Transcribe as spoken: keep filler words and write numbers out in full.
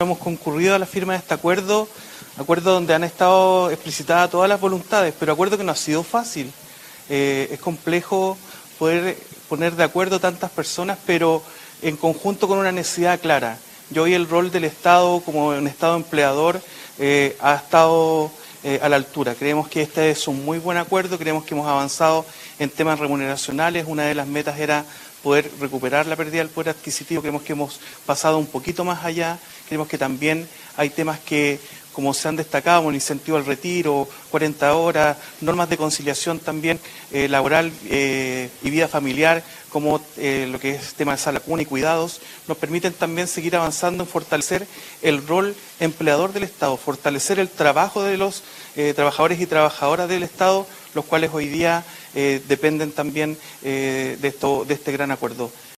hemos concurrido a la firma de este acuerdo, acuerdo donde han estado explicitadas todas las voluntades, pero acuerdo que no ha sido fácil. Eh, es complejo poder poner de acuerdo tantas personas, pero en conjunto con una necesidad clara. Yo hoy el rol del Estado como un Estado empleador eh, ha estado eh, a la altura. Creemos que este es un muy buen acuerdo, creemos que hemos avanzado en temas remuneracionales. Una de las metas era poder recuperar la pérdida del poder adquisitivo. Creemos que hemos pasado un poquito más allá. Creemos que también hay temas que, como se han destacado, como el incentivo al retiro, cuarenta horas, normas de conciliación también eh, laboral eh, y vida familiar, como eh, lo que es tema de sala cuna y cuidados, nos permiten también seguir avanzando en fortalecer el rol empleador del Estado, fortalecer el trabajo de los eh, trabajadores y trabajadoras del Estado, los cuales hoy día eh, dependen también eh, de, esto, de este gran acuerdo.